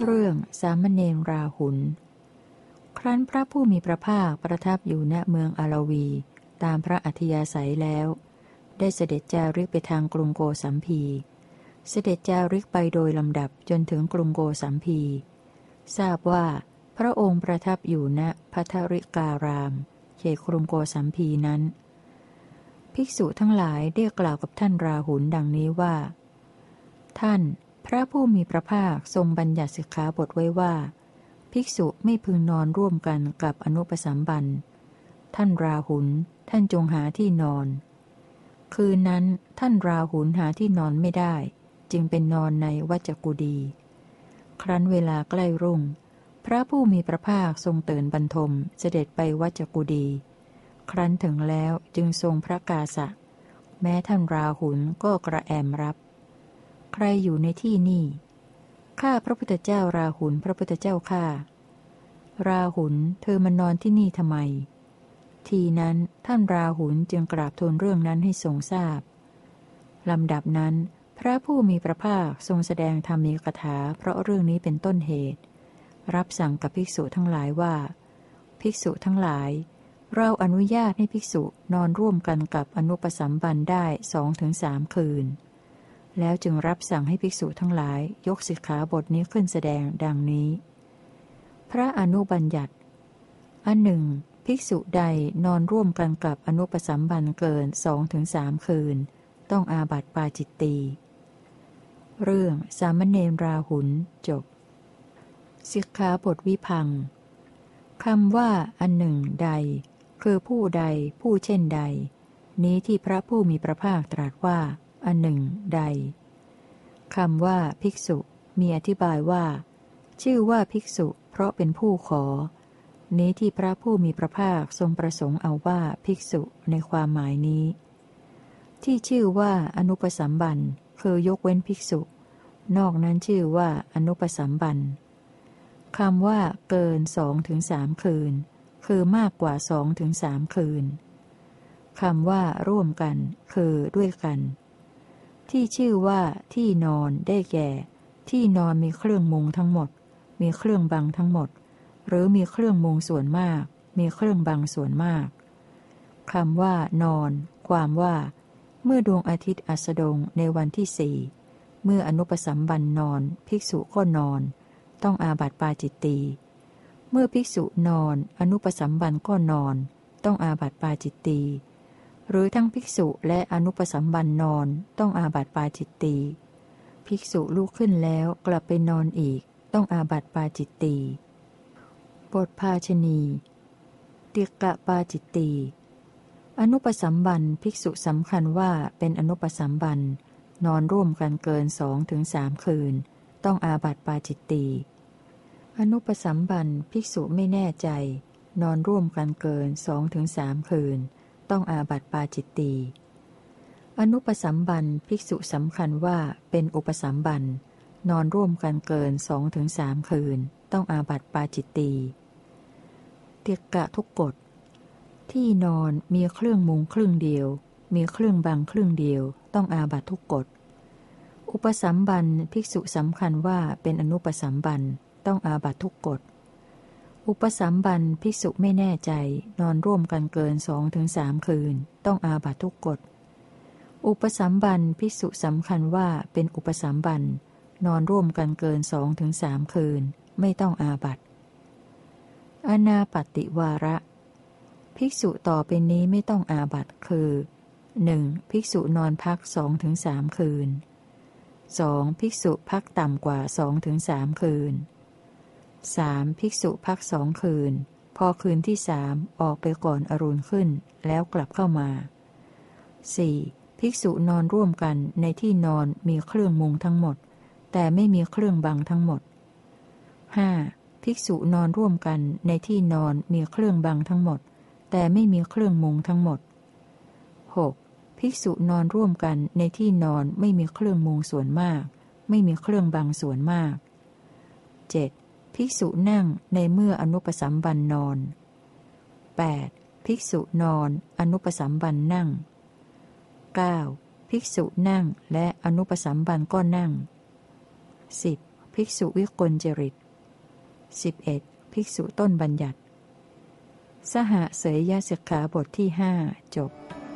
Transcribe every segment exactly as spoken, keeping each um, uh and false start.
เรื่องสามเณรราหุลครั้นพระผู้มีพระภาคประทับอยู่ณเมืองอาลวีตามพระอัธยาศัยแล้วได้เสด็จจาริกไปทางกรุงโกสัมพีเสด็จจาริกไปโดยลำดับจนถึงกรุงโกสัมพีทราบว่าพระองค์ประทับอยู่ณภัทริการามเขตกรุงโกสัมพีนั้นภิกษุทั้งหลายได้กล่าวกับท่านราหุลดังนี้ว่าท่านพระผู้มีพระภาคทรงบัญญัติสิกขาบทไว้ว่าภิกษุไม่พึงนอนร่วมกันกับอนุปสัมบันท่านราหุลท่านจงหาที่นอนคืนนั้นท่านราหุลหาที่นอนไม่ได้จึงเป็นนอนในวัจกุฎีครั้นเวลาใกล้รุ่งพระผู้มีพระภาคทรงตื่นบรรทมเสด็จไปวัจกุฎีครั้นถึงแล้วจึงทรงพระกาสะแม้ท่านราหุลก็กระแอมรับใครอยู่ในที่นี่ข้าพระพุทธเจ้าราหุลพระพุทธเจ้าข้าราหุลเธอมานอนที่นี่ทำไมทีนั้นท่านราหุลจึงกราบทูลเรื่องนั้นให้ทรงทราบลำดับนั้นพระผู้มีพระภาคทรงแสดงธรรมีกถาเพราะเรื่องนี้เป็นต้นเหตุรับสั่งกับภิกษุทั้งหลายว่าภิกษุทั้งหลายเราอนุญาตให้ภิกษุนอนร่วมกันกับอนุปสัมบันได้สองถึงสามคืนแล้วจึงรับสั่งให้ภิกษุทั้งหลายยกสิกขาบทนี้ขึ้นแสดงดังนี้พระอนุบัญญัติอันหนึ่งภิกษุใดนอนร่วมกันกับอนุปสัมบันเกินสองถึงสามคืนต้องอาบัติปาจิตตีเรื่องสามเณรราหุลจบสิกขาบทวิพังคำว่าอันหนึ่งใดคือผู้ใดผู้เช่นใดนี้ที่พระผู้มีพระภาคตรัสว่าอันหนึ่งใดคำว่าภิกษุมีอธิบายว่าชื่อว่าภิกษุเพราะเป็นผู้ขอนี้ที่พระผู้มีพระภาคทรงประสงค์เอาว่าภิกษุในความหมายนี้ที่ชื่อว่าอนุปสัมบันคือยกเว้นภิกษุนอกนั้นชื่อว่าอนุปสัมบันคำว่าเกินสองถึงสามคืนคือมากกว่าสองถึงสามคืนคำว่าร่วมกันคือด้วยกันที่ชื่อว่าที่นอนได้แก่ที่นอนมีเครื่องมุงทั้งหมดมีเครื่องบังทั้งหมดหรือมีเครื่องมุงส่วนมากมีเครื่องบังส่วนมากคำว่านอนความว่าเมื่อดวงอาทิตย์อัสดงในวันที่สี่เมื่ออนุปสัมบันนอนภิกษุก็นอนต้องอาบัติปาจิตตีเมื่อภิกษุนอนอนุปสัมบันก็นอนต้องอาบัติปาจิตตีหรือทั้งภิกษุและอนุปสัมบันนอนต้องอาบัติปาจิตตีภิกษุลุกขึ้นแล้วกลับไปนอนอีกต้องอาบัติปาจิตตีบทภาชณีติกะปาจิตตีอนุปสัมบันภิกษุสำคัญว่าเป็นอนุปสัมบันนอนร่วมกันเกินสองถึงสามคืนต้องอาบัติปาจิตตีอนุปสัมบันภิกษุไม่แน่ใจนอนร่วมกันเกินสองถึงสามคืนต้องอาบัติปาจิตตีอนุปสัมบันภิกษุสำคัญว่าเป็นอุปสัมบันนอนร่วมกันเกินสองถึงสามคืนต้องอาบัติปาจิตตีเตียกะทุกกฎที่นอนมีเครื่องมุงครึ่งเดียวมีเครื่องบังครึ่งเดียวต้องอาบัติทุกกฎอุปสัมบันภิกษุสำคัญว่าเป็นอนุปสัมบันต้องอาบัติทุกกฎอุปสัมบันภิกษุไม่แน่ใจนอนร่วมกันเกินสองถึงสามคืนต้องอาบัติทุกกฎอุปสัมบันภิกษุสำคัญว่าเป็นอุปสัมบันนอนร่วมกันเกินสองถึงสามคืนไม่ต้องอาบัติอนาปัตติวาระภิกษุต่อไปนี้ไม่ต้องอาบัติคือ หนึ่ง. ภิกษุนอนพักสองถึงสามคืน สอง. ภิกษุพักต่ำกว่าสองถึงสามคืน สาม. ภิกษุพักสองคืนพอคืนที่สามออกไปก่อนอรุณขึ้นแล้วกลับเข้ามา สี่. ภิกษุนอนร่วมกันในที่นอนมีเครื่องมุงทั้งหมดแต่ไม่มีเครื่องบังทั้งหมด ห้า. ภิกษุนอนร่วมกันในที่นอนมีเครื่องบังทั้งหมดแต่ไม่มีเครื่องมุงทั้งหมด หก. ภิกษุนอนร่วมกันในที่นอนไม่มีเครื่องมุงส่วนมากไม่มีเครื่องบังส่วนมาก เจ็ด. ภิกษุนั่งในเมื่ออนุปสัมบันนอน แปด. ภิกษุนอนอนุปสัมบันนั่ง เก้า. ภิกษุนั่งและอนุปสัมบันก็นั่ง สิบ. ภิกษุวิกลจริต สิบเอ็ด ภิกษุต้นบัญญัติสหเสยยสิกขาบทที่ห้าจบ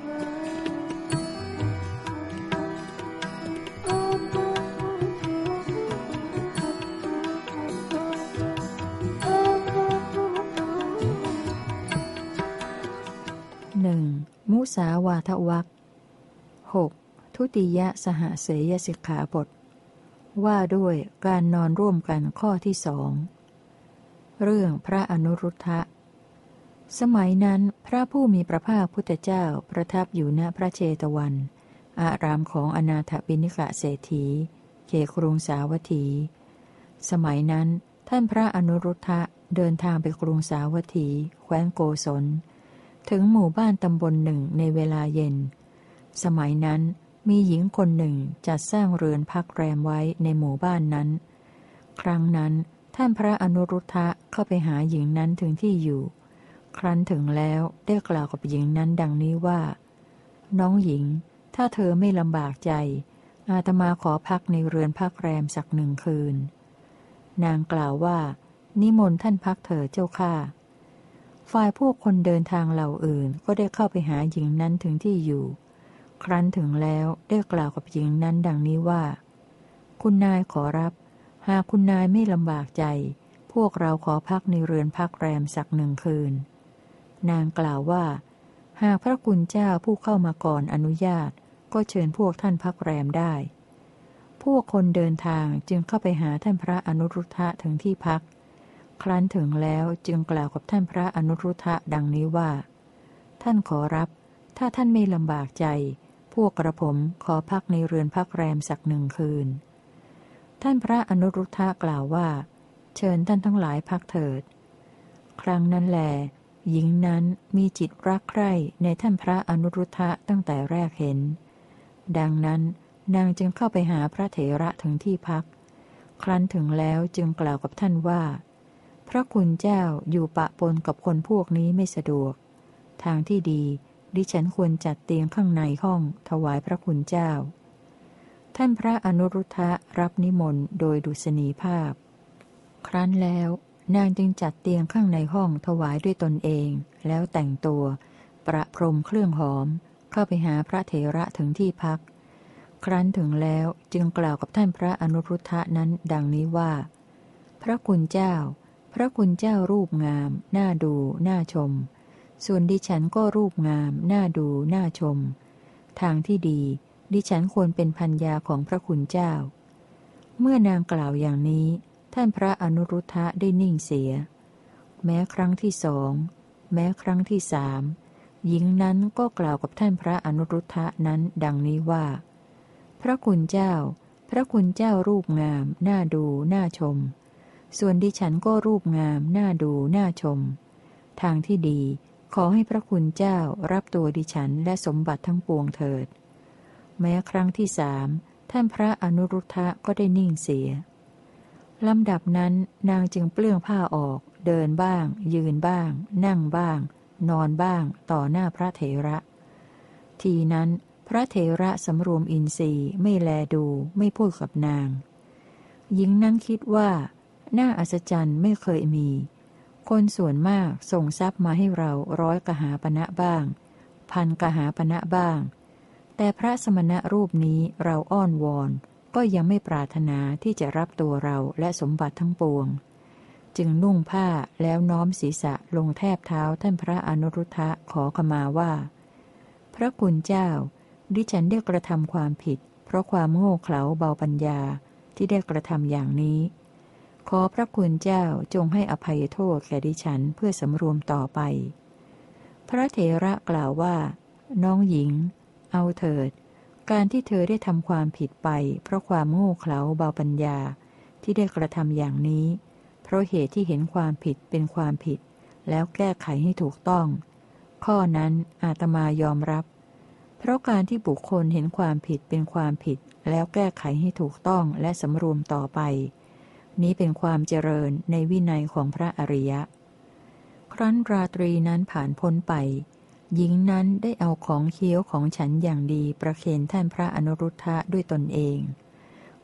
หนึ่งมุสาวาทวรรคหกทุติยสหเสยยสิกขาบทว่าด้วยการนอนร่วมกันข้อที่สองเรื่องพระอนุรุทธะสมัยนั้นพระผู้มีพระภาคพุทธเจ้าประทับอยู่ณพระเชตวันอารามของอนาถบิณฑิกเศรษฐีเขตกรุงสาวัตถีสมัยนั้นท่านพระอนุรุทธะเดินทางไปกรุงสาวัตถีแคว้นโกศลถึงหมู่บ้านตำบลหนึ่งในเวลาเย็นสมัยนั้นมีหญิงคนหนึ่งจัดสร้างเรือนพักแรมไว้ในหมู่บ้านนั้นครั้งนั้นท่านพระอนุรุทธะเข้าไปหาหญิงนั้นถึงที่อยู่ครั้นถึงแล้วได้กล่าวกับหญิงนั้นดังนี้ว่าน้องหญิงถ้าเธอไม่ลำบากใจอาตมาขอพักในเรือนพักแรมสักหนึ่งคืนนางกล่าวว่านิมนต์ท่านพักเถิดเจ้าข้าฝ่ายพวกคนเดินทางเหล่าอื่นก็ได้เข้าไปหาหญิงนั้นถึงที่อยู่ครั้นถึงแล้วได้กล่าวกับหญิงนั้นดังนี้ว่าคุณนายขอรับหากคุณนายไม่ลำบากใจพวกเราขอพักในเรือนพักแรมสักหนึ่งคืนนางกล่าวว่าหากพระคุณเจ้าผู้เข้ามาก่อนอนุญาตก็เชิญพวกท่านพักแรมได้พวกคนเดินทางจึงเข้าไปหาท่านพระอนุรุทธะถึงที่พักครั้นถึงแล้วจึงกล่าวกับท่านพระอนุรุทธะดังนี้ว่าท่านขอรับถ้าท่านไม่ลำบากใจพวกกระผมขอพักในเรือนพักแรมสักหนึ่งคืนท่านพระอนุรุทธะกล่าวว่าเชิญท่านทั้งหลายพักเถิดครั้งนั้นแลหญิงนั้นมีจิตรักใคร่ในท่านพระอนุรุทธะตั้งแต่แรกเห็นดังนั้นนางจึงเข้าไปหาพระเถระถึงที่พักครั้นถึงแล้วจึงกล่าวกับท่านว่าพระคุณเจ้าอยู่ปะปนกับคนพวกนี้ไม่สะดวกทางที่ดีดิฉันควรจัดเตียงข้างในห้องถวายพระคุณเจ้าท่านพระอนุรุทธะรับนิมนต์โดยดุษณีภาพครั้นแล้วนางจึงจัดเตียงข้างในห้องถวายด้วยตนเองแล้วแต่งตัวประพรมเครื่องหอมเข้าไปหาพระเถระถึงที่พักครั้นถึงแล้วจึงกล่าวกับท่านพระอนุรุทธะนั้นดังนี้ว่าพระคุณเจ้าพระคุณเจ้ารูปงามน่าดูน่าชมส่วนดิฉันก็รูปงามน่าดูน่าชมทางที่ดีดิฉันควรเป็นภรรยาของพระคุณเจ้าเมื่อนางกล่าวอย่างนี้ท่านพระอนุรุทธะได้นิ่งเสียแม้ครั้งที่สองแม้ครั้งที่สามหญิงนั้นก็กล่าวกับท่านพระอนุรุทธะนั้นดังนี้ว่าพระคุณเจ้าพระคุณเจ้ารูปงามน่าดูน่าชมส่วนดิฉันก็รูปงามน่าดูน่าชมทางที่ดีขอให้พระคุณเจ้ารับตัวดิฉันและสมบัติทั้งปวงเถิดแม้ครั้งที่สามท่านพระอนุรุทธะก็ได้นิ่งเสียลำดับนั้นนางจึงเปลื้องผ้าออกเดินบ้างยืนบ้างนั่งบ้างนอนบ้างต่อหน้าพระเถระทีนั้นพระเถระสำรวมอินทรีย์ไม่แลดูไม่พูดกับนางหญิงนั้นคิดว่าน่าอัศจรรย์ไม่เคยมีคนส่วนมากส่งทรัพย์มาให้เราร้อยกหาปณะบ้างพันกหาปณะบ้างแต่พระสมณะรูปนี้เราอ้อนวอนก็ยังไม่ปรารถนาที่จะรับตัวเราและสมบัติทั้งปวงจึงนุ่งผ้าแล้วน้อมศีรษะลงแทบเท้าท่านพระอนุรุทธะขอขมาว่าพระคุณเจ้าดิฉันได้กระทำความผิดเพราะความโง่เขลาเบาปัญญาที่ได้กระทำอย่างนี้ขอพระคุณเจ้าจงให้อภัยโทษแก่ดิฉันเพื่อสำรวมต่อไปพระเถระกล่าวว่าน้องหญิงเอาเถิดการที่เธอได้ทำความผิดไปเพราะความโง่เขลาเบาปัญญาที่ได้กระทำอย่างนี้เพราะเหตุที่เห็นความผิดเป็นความผิดแล้วแก้ไขให้ถูกต้องข้อนั้นอาตมายอมรับเพราะการที่บุคคลเห็นความผิดเป็นความผิดแล้วแก้ไขให้ถูกต้องและสำรวมต่อไปนี้เป็นความเจริญในวินัยของพระอริยะครั้นราตรีนั้นผ่านพ้นไปหญิงนั้นได้เอาของเคี้ยวของฉันอย่างดีประเคนท่านพระอนุรุทธะด้วยตนเอง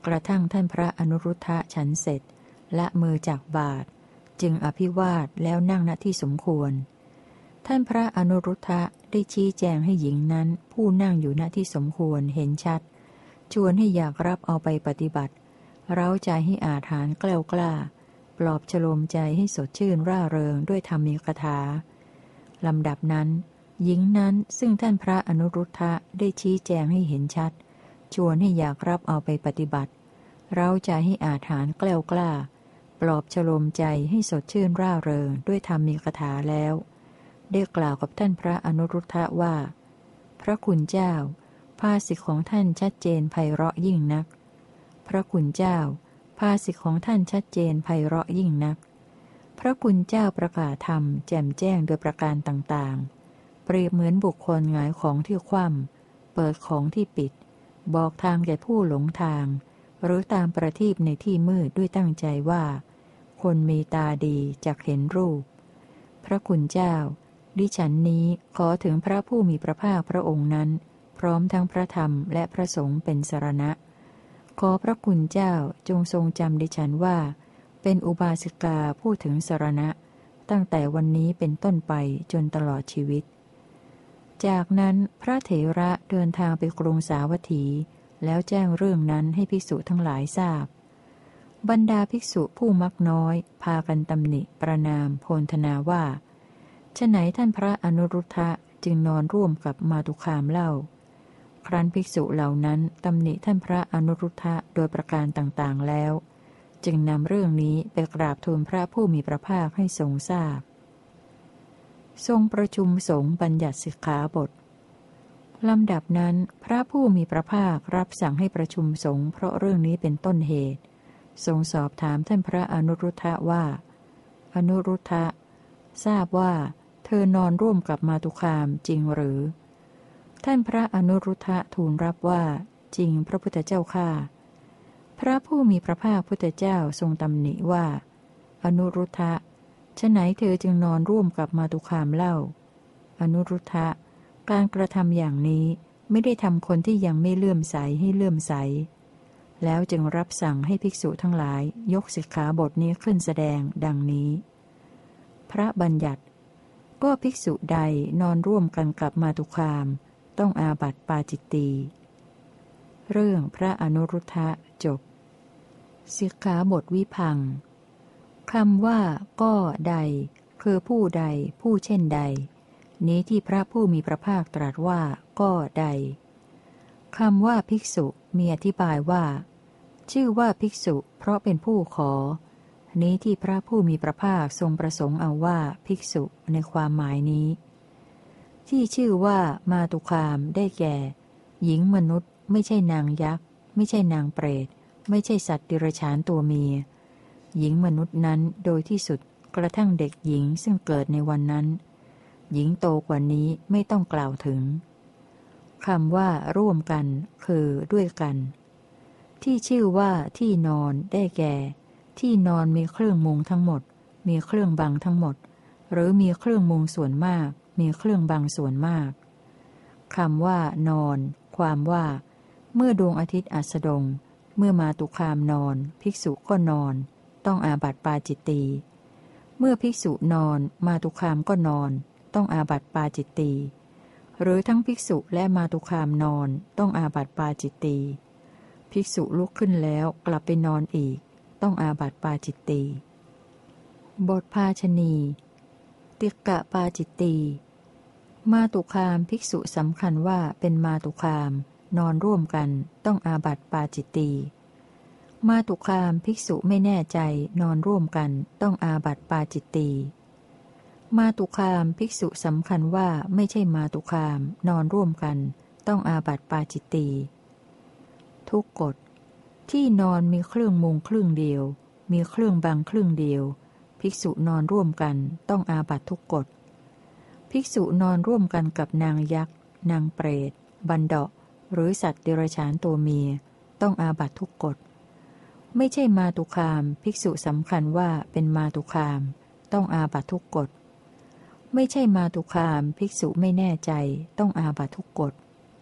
กระทั่งท่านพระอนุรุทธะฉันเสร็จละมือจากบาทจึงอภิวาทแล้วนั่งณที่สมควรท่านพระอนุรุทธะได้ชี้แจงให้หญิงนั้นผู้นั่งอยู่ณที่สมควรเห็นชัดชวนให้อยากรับเอาไปปฏิบัติเร้าใจให้อาถรรพ์แกล้วกล้าปลอบฉโลมใจให้สดชื่นร่าเริงด้วยธรรมีกถาลำดับนั้นหญิงนั้นซึ่งท่านพระอนุรุทธะได้ชี้แจงให้เห็นชัดชวนให้อยากรับเอาไปปฏิบัติเร้าใจให้อาถรรพ์แกล้วกล้าปลอบฉโลมใจให้สดชื่นร่าเริงด้วยธรรมีกถาแล้วได้กล่าวกับท่านพระอนุรุทธะว่าพระคุณเจ้าภาษิตของท่านชัดเจนไพเราะยิ่งนักพระคุณเจ้าภาษิตของท่านชัดเจนไพเราะยิ่งนักพระคุณเจ้าประกาศธรรมแจ่มแจ้งโดยประการต่างๆเปรียบเหมือนบุคคลหงายของที่คว่ำเปิดของที่ปิดบอกทางแก่ผู้หลงทางหรือตามประทีปในที่มืดด้วยตั้งใจว่าคนมีตาดีจักเห็นรูปพระคุณเจ้าดิฉันนี้ขอถึงพระผู้มีพระภาคพระองค์นั้นพร้อมทั้งพระธรรมและพระสงฆ์เป็นสรณะขอพระคุณเจ้าจงทรงจำดิฉันว่าเป็นอุบาสิกาผู้ถึงสรณะตั้งแต่วันนี้เป็นต้นไปจนตลอดชีวิตจากนั้นพระเถระเดินทางไปกรุงสาวัตถีแล้วแจ้งเรื่องนั้นให้ภิกษุทั้งหลายทราบบรรดาภิกษุผู้มักน้อยพากันตำหนิประนามโพลธนาว่าฉะไหนท่านพระอนุรุทธะจึงนอนร่วมกับมาตุคามเล่าครั้นภิกษุเหล่านั้นตำหนิท่านพระอนุรุทธะโดยประการต่างๆแล้วจึงนำเรื่องนี้ไปกราบทูลพระผู้มีพระภาคให้ทรงทราบทรงประชุมสงฆ์บัญญัติสิกขาบทลำดับนั้นพระผู้มีพระภาครับสั่งให้ประชุมสงฆ์เพราะเรื่องนี้เป็นต้นเหตุทรงสอบถามท่านพระอนุรุทธะว่าอนุรุทธะทราบว่าเธอนอนร่วมกับมาตุคามจริงหรือท่านพระอนุรุทธะทูลรับว่าจริงพระพุทธเจ้าข้าพระผู้มีพระภาคพุทธเจ้าทรงตำหนิว่าอนุรุทธะฉะไหนเธอจึงนอนร่วมกับมาตุคามเล่าอนุรุทธะการกระทำอย่างนี้ไม่ได้ทำคนที่ยังไม่เลื่อมใสให้เลื่อมใสแล้วจึงรับสั่งให้ภิกษุทั้งหลายยกสิกขาบทนี้ขึ้นแสดงดังนี้พระบัญญัติก็ภิกษุใดนอนร่วมกันกับมาตุคามต้องอาบัติปาจิตตีเรื่องพระอนุรุทธะจบสิกขาบทวิพังคำว่าก็ใดคือผู้ใดผู้เช่นใดนี้ที่พระผู้มีพระภาคตรัสว่าก็ใดคำว่าภิกษุมีอธิบายว่าชื่อว่าภิกษุเพราะเป็นผู้ขอนี้ที่พระผู้มีพระภาคทรงประสงค์เอาว่าภิกษุในความหมายนี้ที่ชื่อว่ามาตุคามได้แก่หญิงมนุษย์ไม่ใช่นางยักษ์ไม่ใช่นางเปรตไม่ใช่สัตว์ดิรัจฉานตัวเมียหญิงมนุษย์นั้นโดยที่สุดกระทั่งเด็กหญิงซึ่งเกิดในวันนั้นหญิงโตกว่านี้ไม่ต้องกล่าวถึงคำว่าร่วมกันคือด้วยกันที่ชื่อว่าที่นอนได้แก่ที่นอนมีเครื่องมุงทั้งหมดมีเครื่องบังทั้งหมดหรือมีเครื่องมุงส่วนมากมีเครื่องบังส่วนมากคำว่านอนความว่าเมื่อดวงอาทิตย์อัสดงเมื่อมาตุคามนอนภิกษุก็นอนต้องอาบัติปาจิตตีเมื่อภิกษุนอนมาตุคามก็นอนต้องอาบัติปาจิตตีหรือทั้งภิกษุและมาตุคามนอนต้องอาบัติปาจิตตีภิกษุลุกขึ้นแล้วกลับไปนอนอีกต้องอาบัติปาจิตตีบทภาชณีติกะปาจิตตีมาตุคามภิกษุสำคัญว่าเป็นมาตุคามนอนร่วมกันต้องอาบัติปาจิตตีมาตุคามภิกษุไม่แน่ใจนอนร่วมกันต้องอาบัติปาจิตตีมาตุคามภิกษุสำคัญว่าไม่ใช่มาตุคามนอนร่วมกันต้องอาบัติปาจิตตีทุกกฎที่นอนมีเครื่องมุงครึ่งเดียวมีเครื่องบังครึ่งเดียวภิกษุนอนร่วมกันต้องอาบัติทุกกฎภิกษุนอนร่วมกันกับนางยักษ์นางเปรตบันดาหรือสัตว์เดรัจฉานตัวเมียต้องอาบัติทุกกฎไม่ใช่มาตุคามภิกษุสำคัญว่าเป็นมาตุคามต้องอาบัติทุกกฎไม่ใช่มาตุคามภิกษุไม่แน่ใจต้องอาบัติทุกกฎ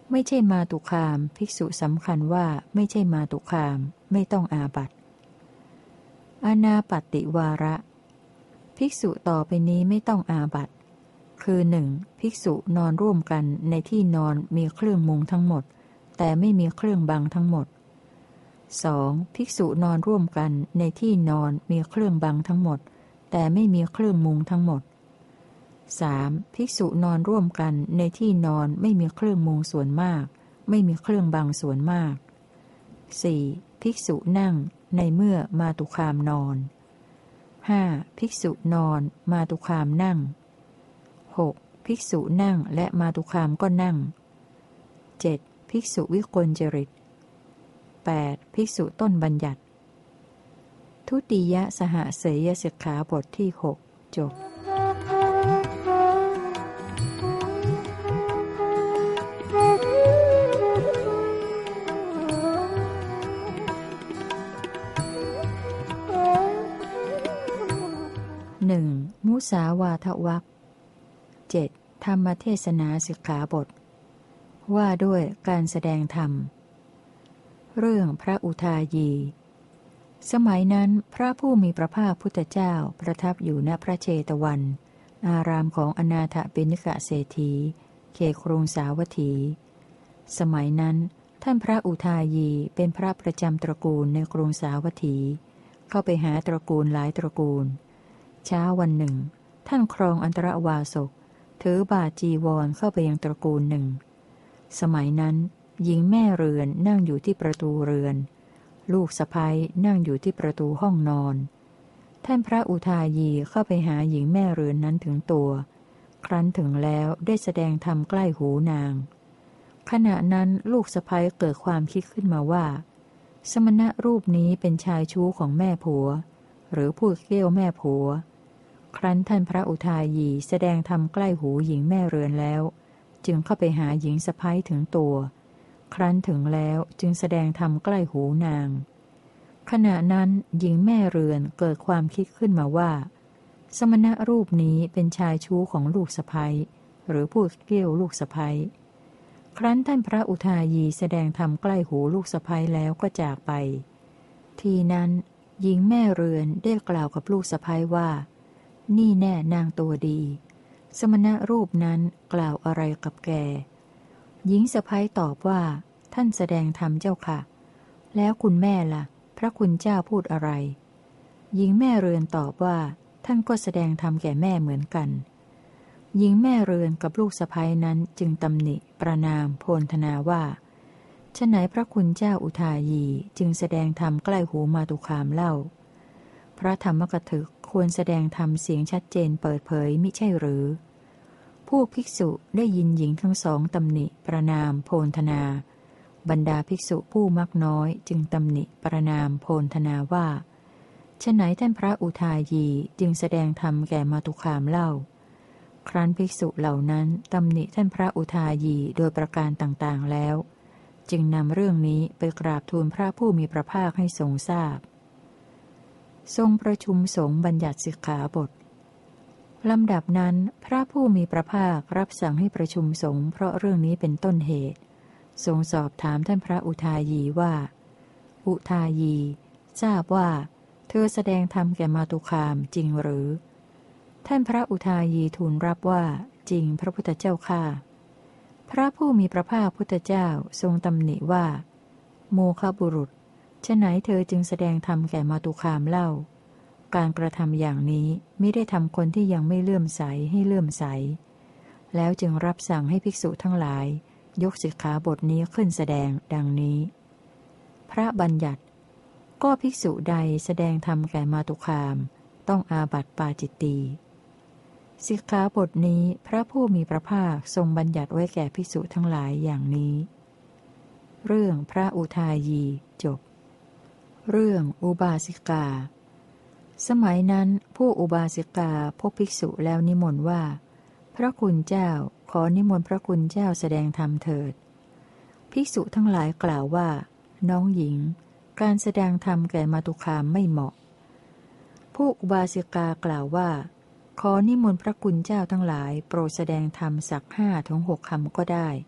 ไม่ใช่มาตุคามภิกษุสำคัญว่าไม่ใช่มาตุคามไม่ต้องอาบัติอานาปัตติวาระภิกษุต่อไปนี้ไม่ต้องอาบัติคือหนึ่งภิกษุนอนร่วมกันในที่นอนมีเครื่องมุงทั้งหมดแต่ไม่มีเครื่องบังทั้งหมด สอง. ภิกษุนอนร่วมกันในที่นอนมีเครื่องบังทั้งหมดแต่ไม่มีเครื่องมุงทั้งหมด สาม. ภิกษุนอนร่วมกันในที่นอนไม่มีเครื่องมุงส่วนมากไม่มีเครื่องบังส่วนมาก สี่. ภิกษุนั่งในเมื่อมาตุคามนอน ห้า. ภิกษุนอนมาตุคามนั่ง หก. ภิกษุนั่งและมาตุคามก็นั่ง เจ็ด. ภิกษุวิกลจริต แปด. ภิกษุต้นบัญญัติทุติยสหเสยสิกขาบทที่หกจบหนึ่งมุสาวาทวรรคเจ็ดธรรมเทศนาสิกขาบทว่าด้วยการแสดงธรรมเรื่องพระอุทายีสมัยนั้นพระผู้มีพระภาคพุทธเจ้าประทับอยู่ณพระเชตวันอารามของอนาถปิณกเศรษฐีเขตกรุงสาวัตถีสมัยนั้นท่านพระอุทายีเป็นพระประจำตระกูลในกรุงสาวัตถีเข้าไปหาตระกูลหลายตระกูลเช้าวันหนึ่งท่านครองอันตรวาสกถือบาทจีวรเข้าไปยังตระกูลหนึ่งสมัยนั้นหญิงแม่เรือนนั่งอยู่ที่ประตูเรือนลูกสะใภ้นั่งอยู่ที่ประตูห้องนอนท่านพระอุทายีเข้าไปหาหญิงแม่เรือนนั้นถึงตัวครั้นถึงแล้วได้แสดงธรรมใกล้หูนางขณะนั้นลูกสะใภ้เกิดความคิดขึ้นมาว่าสมณะรูปนี้เป็นชายชู้ของแม่ผัวหรือพูดเกลี้ยวแม่ผัวครั้นท่านพระอุทายีแสดงธรรมใกล้หูหญิงแม่เรือนแล้วจึงเข้าไปหาหญิงสะใภ้ถึงตัวครั้นถึงแล้วจึงแสดงธรรมใกล้หูนางขณะนั้นหญิงแม่เรือนเกิดความคิดขึ้นมาว่าสมณะรูปนี้เป็นชายชู้ของลูกสะใภ้หรือพูดเกลี้ยวลูกสะใภ้ครั้นท่านพระอุทายีแสดงธรรมใกล้หูลูกสะใภ้แล้วก็จากไปทีนั้นหญิงแม่เรือนได้กล่าวกับลูกสะใภ้ว่านี่แน่นางตัวดีสมณะรูปนั้นกล่าวอะไรกับแกหญิงสะใภ้ตอบว่าท่านแสดงธรรมเจ้าค่ะแล้วคุณแม่ล่ะพระคุณเจ้าพูดอะไรหญิงแม่เรือนตอบว่าท่านก็แสดงธรรมแก่แม่เหมือนกันหญิงแม่เรือนกับลูกสะใภ้นั้นจึงตำหนิประนามโพลธนาว่าฉะไหนพระคุณเจ้าอุทายีจึงแสดงธรรมใกล้หูมาตุคามเล่าพระธรรมกถึกควรแสดงธรรมเสียงชัดเจนเปิดเผยมิใช่หรือผู้ภิกษุได้ยินหญิงทั้งสองตำหนิประนามโพลธนาบรรดาภิกษุผู้มักน้อยจึงตำหนิประนามโพลธนาว่าฉะไหนท่านพระอุทายีจึงแสดงธรรมแก่มาตุคามเล่าครั้นภิกษุเหล่านั้นตำหนิท่านพระอุทายีโดยประการต่างๆแล้วจึงนำเรื่องนี้ไปกราบทูลพระผู้มีพระภาคให้ทรงทราบทรงประชุมสงฆ์บัญญัติสิกขาบทลำดับนั้นพระผู้มีพระภาครับสั่งให้ประชุมสงฆ์เพราะเรื่องนี้เป็นต้นเหตุทรงสอบถามท่านพระอุทายีว่าอุทายีทราบว่าเธอแสดงธรรมแก่มาตุคามจริงหรือท่านพระอุทายีทูลรับว่าจริงพระพุทธเจ้าข้าพระผู้มีพระภาคพุทธเจ้าทรงตำหนิว่าโมฆะบุรุษฉะไหนเธอจึงแสดงธรรมแก่มาตุคามเล่าการกระทำอย่างนี้มิได้ทำคนที่ยังไม่เลื่อมใสให้เลื่อมใสแล้วจึงรับสั่งให้ภิกษุทั้งหลายยกสิกขาบทนี้ขึ้นแสดงดังนี้พระบัญญัติก็ภิกษุใดแสดงธรรมแก่มาตุคามต้องอาบัติปาจิตตีสิกขาบทนี้พระผู้มีพระภาคทรงบัญญัติไว้แก่ภิกษุทั้งหลายอย่างนี้เรื่องพระอุทายีจบเรื่องอุบาสิกาสมัยนั้นผู้อุบาสิกาพบภิกษุแล้วนิมนต์ว่าพระคุณเจ้าขอนิมนต์พระคุณเจ้าแสดงธรรมเถิดภิกษุทั้งหลายกล่าวว่าน้องหญิงการแสดงธรรมแก่มาตุคามไม่เหมาะผู้อุบาสิกากล่าวว่าขอนิมนต์พระคุณเจ้าทั้งหลายโปรดแสดงธรรมสักห้าถึงหกคำก็ได้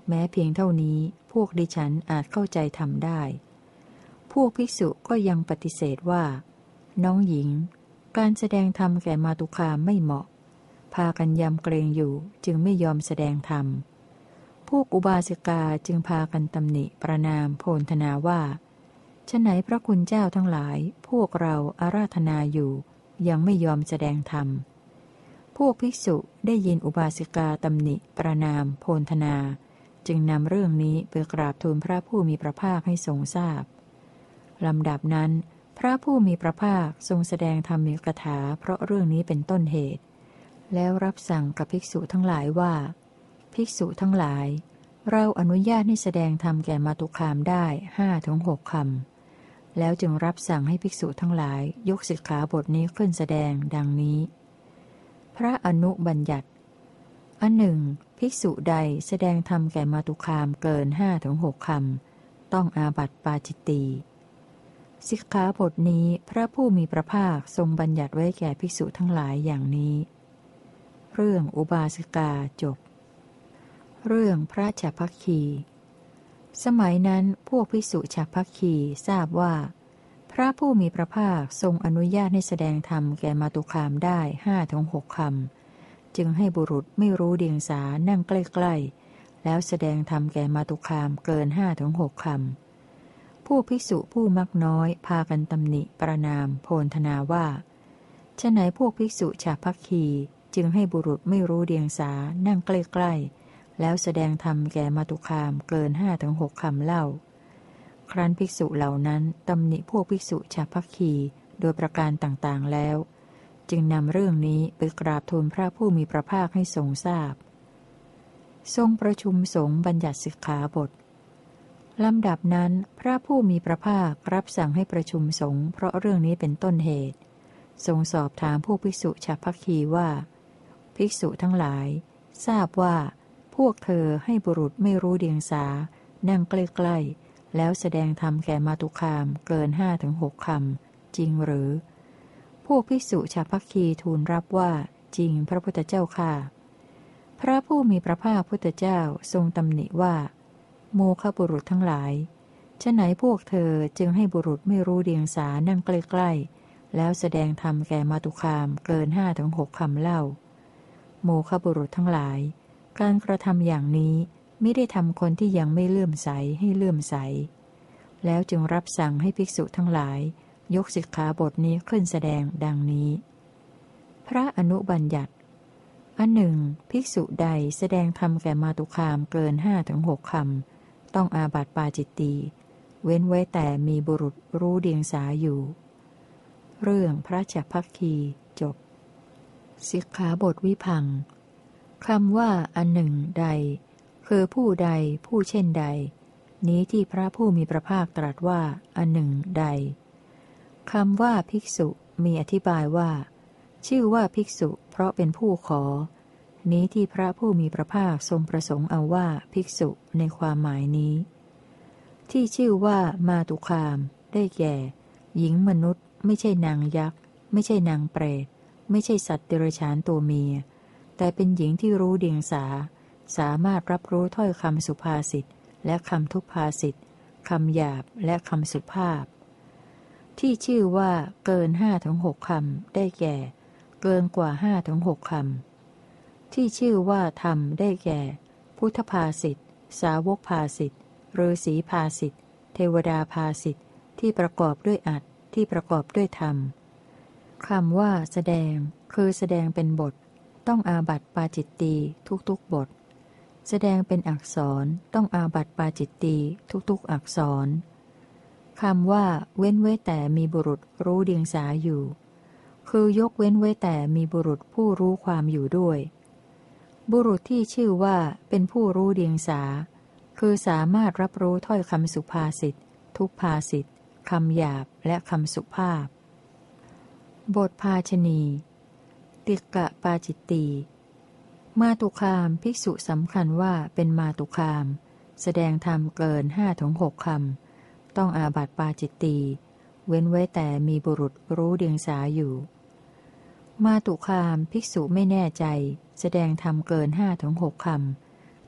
แม้เพียงเท่านี้พวกดิฉันอาจเข้าใจทำได้พวกภิกษุก็ยังปฏิเสธว่าน้องหญิงการแสดงธรรมแก่มาตุคามไม่เหมาะพากันยำเกรงอยู่จึงไม่ยอมแสดงธรรมพวกอุบาสิกาจึงพากันตำหนิประนามโพลธนาว่าฉะไหนพระคุณเจ้าทั้งหลายพวกเราอาราธนาอยู่ยังไม่ยอมแสดงธรรมพวกภิกษุได้ยินอุบาสิกาตำหนิประนามโพลธนาจึงนำเรื่องนี้ไปกราบทูลพระผู้มีพระภาคให้ทรงทราบลำดับนั้นพระผู้มีพระภาคทรงแสดงธรรมกถาเพราะเรื่องนี้เป็นต้นเหตุแล้วรับสั่งกับภิกษุทั้งหลายว่าภิกษุทั้งหลายเราอนุญาตให้แสดงธรรมแก่มาตุคามได้ห้าถึงหกคำแล้วจึงรับสั่งให้ภิกษุทั้งหลายยกสิกขาบทนี้ขึ้นแสดงดังนี้พระอนุบัญญัติอันหนึ่งภิกษุใดแสดงธรรมแก่มาตุคามเกินห้าถึงหกคำต้องอาบัติปาจิตตีสิกขาบทนี้พระผู้มีพระภาคทรงบัญญัติไว้แก่ภิกษุทั้งหลายอย่างนี้เรื่องอุบาสิกาจบเรื่องพระฉัพพคี สมัยนั้นพวกภิกษุฉัพพคีทราบว่าพระผู้มีพระภาคทรงอนุญาตให้แสดงธรรมแก่มาตุคามได้ห้าถึงหกคำจึงให้บุรุษไม่รู้เดียงสานั่งใกล้ๆแล้วแสดงธรรมแก่มาตุคามเกินห้าถึงหกคำผู้ภิกษุผู้มักน้อยพากันตำหนิประนามโพลธนาว่าฉะไหนพวกภิกษุฉัพพคีจึงให้บุรุษไม่รู้เดียงสานั่งใกล้ๆแล้วแสดงธรรมแก่มาตุคามเกินห้าถึงหกคำเล่าครั้นภิกษุเหล่านั้นตำหนิพวกภิกษุฉัพพคีโดยประการต่างๆแล้วจึงนำเรื่องนี้ไปกราบทูลพระผู้มีพระภาคให้ทรงทราบทรงประชุมสงฆ์บัญญัติสิกขาบทลำดับนั้นพระผู้มีพระภาครับสั่งให้ประชุมสงฆ์เพราะเรื่องนี้เป็นต้นเหตุทรงสอบถามพวกภิกษุฉัพพคีว่าภิกษุทั้งหลายทราบว่าพวกเธอให้บุรุษไม่รู้เดียงสานั่งใกล้ๆแล้วแสดงธรรมแก่มาตุคามเกินห้าถึงหกคำจริงหรือพวกภิกษุฉัพพคีทูลรับว่าจริงพระพุทธเจ้าค่ะพระผู้มีพระภาคพุทธเจ้าทรงตำหนิว่าโมฆะบุรุษทั้งหลายฉะไหนพวกเธอจึงให้บุรุษไม่รู้เดียงสานั่งใกล้ๆแล้วแสดงธรรมแก่มาตุคามเกินห้าถึงหกคำเล่าโมฆะบุรุษทั้งหลายการกระทำอย่างนี้ไม่ได้ทำคนที่ยังไม่เลื่อมใสให้เลื่อมใสแล้วจึงรับสั่งให้ภิกษุทั้งหลายยกสิกขาบทนี้ขึ้นแสดงดังนี้พระอนุบัญญัติอันหนึ่งภิกษุใดแสดงธรรมแก่มาตุคามเกินห้าถึงหกคำต้องอาบัติปาจิตตีเว้นไว้แต่มีบุรุษรู้เดียงสาอยู่เรื่องพระฉัพพคีจบสิกขาบทวิพังค์คำว่าอันหนึ่งใดคือผู้ใดผู้เช่นใดนี้ที่พระผู้มีพระภาคตรัสว่าอันหนึ่งใดคำว่าภิกษุมีอธิบายว่าชื่อว่าภิกษุเพราะเป็นผู้ขอนี้ที่พระผู้มีพระภาคทรงประสงค์เอาว่าภิกษุในความหมายนี้ที่ชื่อว่ามาตุคามได้แก่หญิงมนุษย์ไม่ใช่นางยักษ์ไม่ใช่นางเปรตไม่ใช่สัตว์เดรัจฉานตัวเมียแต่เป็นหญิงที่รู้เดียงสาสามารถรับรู้ถ้อยคำสุภาษิตและคำทุพภาษิตคำหยาบและคำสุภาพที่ชื่อว่าเกินห้าถึงหกคำได้แก่เกินกว่าห้าถึงหกคำที่ชื่อว่าธรรมได้แก่พุทธภาษิตสาวกภาษิตฤาษีภาษิตเทวดาภาษิตที่ประกอบด้วยอัตถ์ที่ประกอบด้วยธรรมคำว่าแสดงคือแสดงเป็นบทต้องอาบัติปาจิตตีทุกๆบทแสดงเป็นอักษรต้องอาบัติปาจิตตีทุกๆอักษรคำว่าเว้นไว้แต่มีบุรุษรู้เดียงสาอยู่คือยกเว้นไว้แต่มีบุรุษผู้รู้ความอยู่ด้วยบุรุษที่ชื่อว่าเป็นผู้รู้เดียงสาคือสามารถรับรู้ถ้อยคำสุภาษิตทุพภาษิตคำหยาบและคำสุภาพบทภาชณีติกะปาจิตตีมาตุคามภิกษุสำคัญว่าเป็นมาตุคามแสดงธรรมเกินห้าถึงหกคำต้องอาบัติปาจิตตีเว้นไว้แต่มีบุรุษรู้เดียงสาอยู่มาตุคามภิกษุไม่แน่ใจแสดงธรรมเกินห้าถึงหกค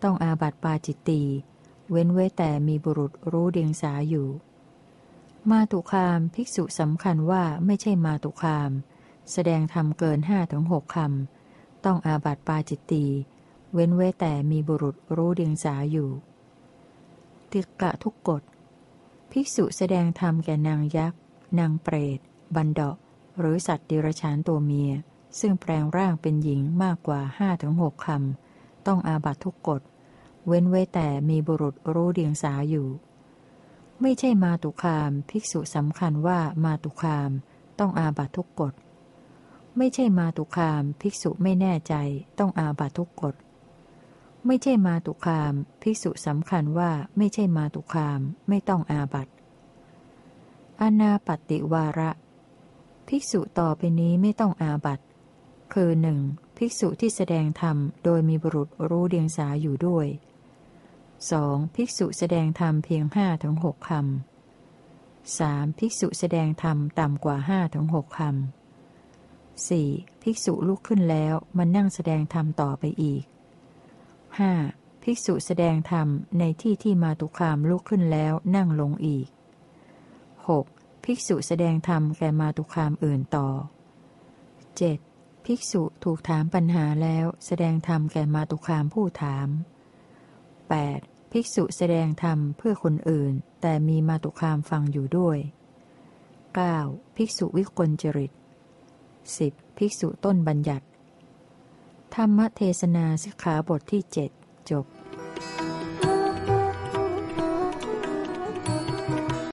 ต้องอาบัติปาจิตตีเว้นไว้แต่มีบุรุษรู้เดียงสาอยู่มาตุคามภิกษุสำคัญว่าไม่ใช่มาตุคามแสดงธรรมเกินห้าถึงหกคำต้องอาบัติปาจิตตีเว้นไว้แต่มีบุรุษรู้เดียงสาอยู่ติกะทุกกฎภิกษุแสดงธรรมแก่นางยักษ์นางเปรตบันดาหรือสัตว์เดรัจฉานตัวเมียซึ่งแปลงร่างเป็นหญิงมากกว่าห้าถึงหกคำต้องอาบัตทุกกฎเว้นไว้แต่มีบุรุษรู้เดียงสาอยู่ไม่ใช่มาตุคามภิกษุสำคัญว่ามาตุคามต้องอาบัตทุกกฎไม่ใช่มาตุคามภิกษุไม่แน่ใจต้องอาบัตทุกกฎไม่ใช่มาตุคามภิกษุสำคัญว่าไม่ใช่มาตุคามไม่ต้องอาบัตอานาปติวาระภิกษุต่อไปนี้ไม่ต้องอาบัตคือหนึ่งภิกษุที่แสดงธรรมโดยมีบุรุษรู้เดียงสาอยู่ด้วยสองภิกษุแสดงธรรมเพียงห้าถึงหกคำสามภิกษุแสดงธรรมต่ำกว่าห้าถึงหกคำสี่ภิกษุลุกขึ้นแล้วมานั่งแสดงธรรมต่อไปอีกห้าภิกษุแสดงธรรมในที่ที่มาตุคามลุกขึ้นแล้วนั่งลงอีกหกภิกษุแสดงธรรมแก่มาตุคามอื่นต่อเจ็ดภิกษุถูกถามปัญหาแล้วแสดงธรรมแก่มาตุคามผู้ถามแปดภิกษุแสดงธรรมเพื่อคนอื่นแต่มีมาตุคามฟังอยู่ด้วยเก้าภิกษุวิกลจริตสิบภิกษุต้นบัญญัติธรรมเทศนาสิกขาบทที่เจ็ดจบ